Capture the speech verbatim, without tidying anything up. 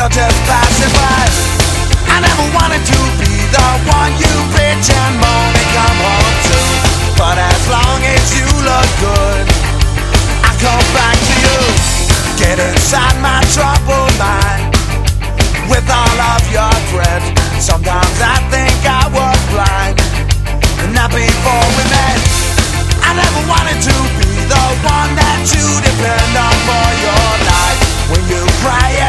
you're just passing by. I never wanted to be the one you bitch and moan and come home to, but as long as you look good, I come back to you. Get inside my troubled mind with all of your dread. Sometimes I think I was blind, and not before we met. I never wanted to be the one that you depend on for your life. When you cry